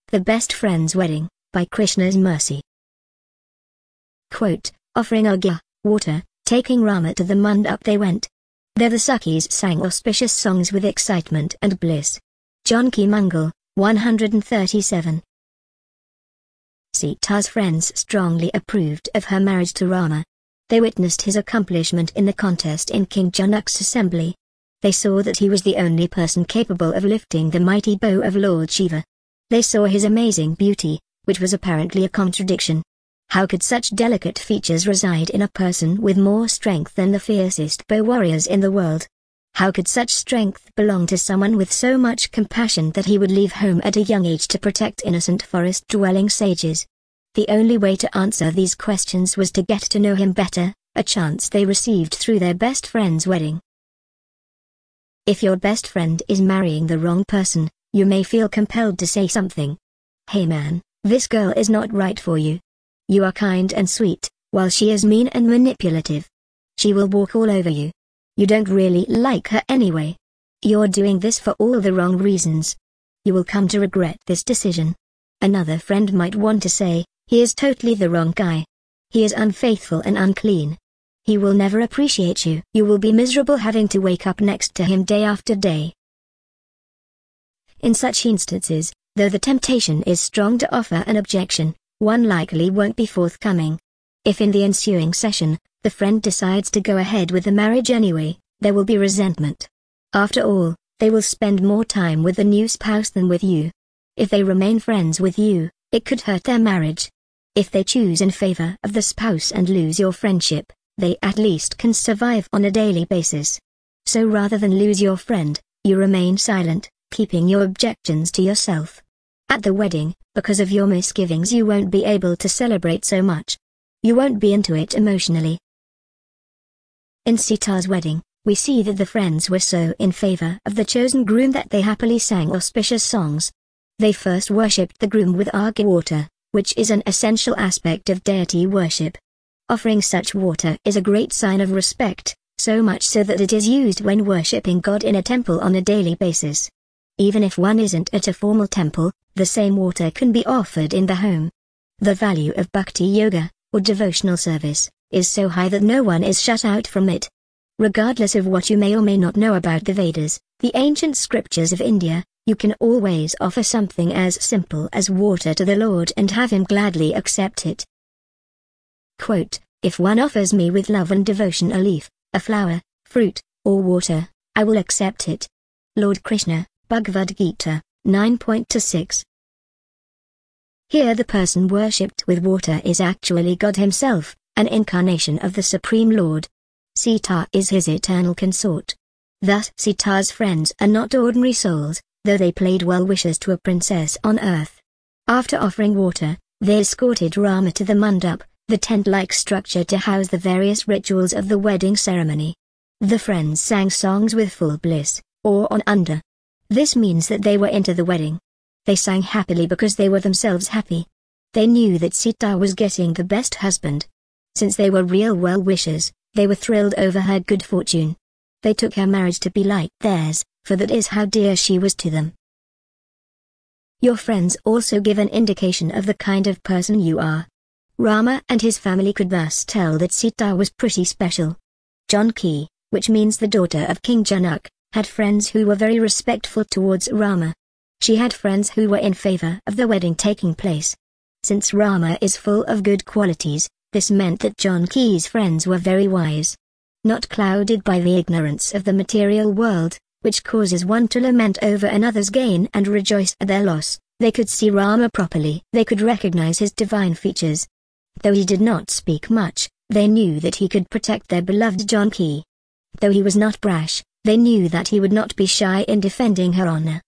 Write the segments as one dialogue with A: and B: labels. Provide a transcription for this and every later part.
A: The Best Friend's Wedding, by Krishna's Mercy. Quote, offering Arghya, water, taking Rama to the mandap they went. There the Sakhis sang auspicious songs with excitement and bliss. Janki Mangal, 137. Sita's friends strongly approved of her marriage to Rama. They witnessed his accomplishment in the contest in King Janak's assembly. They saw that he was the only person capable of lifting the mighty bow of Lord Shiva. They saw his amazing beauty, which was apparently a contradiction. How could such delicate features reside in a person with more strength than the fiercest bow warriors in the world? How could such strength belong to someone with so much compassion that he would leave home at a young age to protect innocent forest-dwelling sages? The only way to answer these questions was to get to know him better, a chance they received through their best friend's wedding. If your best friend is marrying the wrong person, you may feel compelled to say something. Hey man, this girl is not right for you. You are kind and sweet, while she is mean and manipulative. She will walk all over you. You don't really like her anyway. You're doing this for all the wrong reasons. You will come to regret this decision. Another friend might want to say, he is totally the wrong guy. He is unfaithful and unclean. He will never appreciate you. You will be miserable having to wake up next to him day after day. In such instances, though the temptation is strong to offer an objection, one likely won't be forthcoming. If in the ensuing session, the friend decides to go ahead with the marriage anyway, there will be resentment. After all, they will spend more time with the new spouse than with you. If they remain friends with you, it could hurt their marriage. If they choose in favor of the spouse and lose your friendship, they at least can survive on a daily basis. So rather than lose your friend, you remain silent, keeping your objections to yourself. At the wedding, because of your misgivings, you won't be able to celebrate so much. You won't be into it emotionally. In Sita's wedding, we see that the friends were so in favor of the chosen groom that they happily sang auspicious songs. They first worshipped the groom with Arghya water, which is an essential aspect of deity worship. Offering such water is a great sign of respect, so much so that it is used when worshipping God in a temple on a daily basis. Even if one isn't at a formal temple, the same water can be offered in the home. The value of bhakti yoga, or devotional service, is so high that no one is shut out from it. Regardless of what you may or may not know about the Vedas, the ancient scriptures of India, you can always offer something as simple as water to the Lord and have him gladly accept it. Quote, if one offers me with love and devotion a leaf, a flower, fruit, or water, I will accept it. Lord Krishna, Bhagavad Gita, 9.26. Here the person worshipped with water is actually God himself, an incarnation of the Supreme Lord. Sita is his eternal consort. Thus Sita's friends are not ordinary souls, though they played well-wishers to a princess on earth. After offering water, they escorted Rama to the mandap, the tent-like structure to house the various rituals of the wedding ceremony. The friends sang songs with full bliss, or on under. This means that they were into the wedding. They sang happily because they were themselves happy. They knew that Sita was getting the best husband. Since they were real well-wishers, they were thrilled over her good fortune. They took her marriage to be like theirs, for that is how dear she was to them. Your friends also give an indication of the kind of person you are. Rama and his family could thus tell that Sita was pretty special. Janki, which means the daughter of King Janak, had friends who were very respectful towards Rama. She had friends who were in favor of the wedding taking place. Since Rama is full of good qualities, this meant that Janki's friends were very wise. Not clouded by the ignorance of the material world, which causes one to lament over another's gain and rejoice at their loss, they could see Rama properly. They could recognize his divine features. Though he did not speak much, they knew that he could protect their beloved Janki. Though he was not brash, they knew that he would not be shy in defending her honor.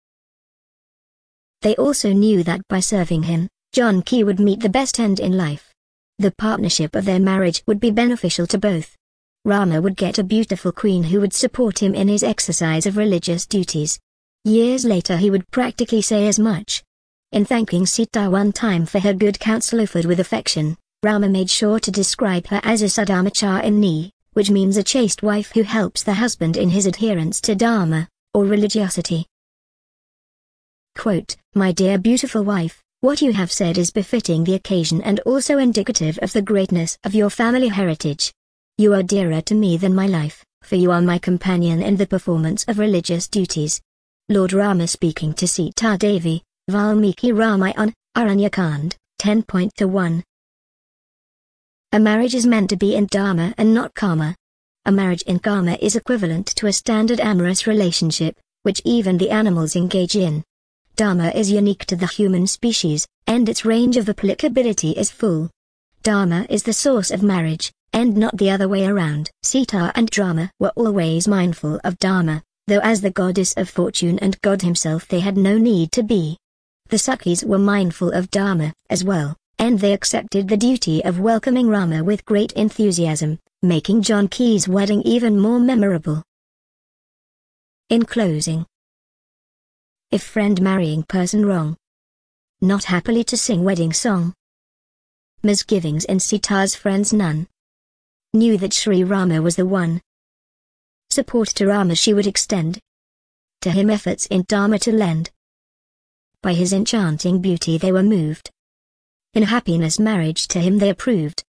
A: They also knew that by serving him, Janki would meet the best end in life. The partnership of their marriage would be beneficial to both. Rama would get a beautiful queen who would support him in his exercise of religious duties. Years later he would practically say as much. In thanking Sita one time for her good counsel offered with affection, Rama made sure to describe her as a Sadharmachari, which means a chaste wife who helps the husband in his adherence to Dharma, or religiosity. Quote, my dear beautiful wife, What you have said is befitting the occasion and also indicative of the greatness of your family heritage. You are dearer to me than my life, for you are my companion in the performance of religious duties. Lord Rama speaking to Sita Devi, Valmiki Ramayana, Aranyakand, 10.1. A marriage is meant to be in dharma and not karma. A marriage in karma is equivalent to a standard amorous relationship, which even the animals engage in. Dharma is unique to the human species, and its range of applicability is full. Dharma is the source of marriage, and not the other way around. Sita and Rama were always mindful of Dharma, though as the goddess of fortune and God himself they had no need to be. The Sakhis were mindful of Dharma as well, and they accepted the duty of welcoming Rama with great enthusiasm, making Janki's wedding even more memorable. In closing, if friend marrying person wrong, not happily to sing wedding song. Misgivings in Sita's friends none. Knew that Sri Rama was the one. Support to Rama she would extend. To him efforts in Dharma to lend. By his enchanting beauty they were moved. In happiness marriage to him they approved.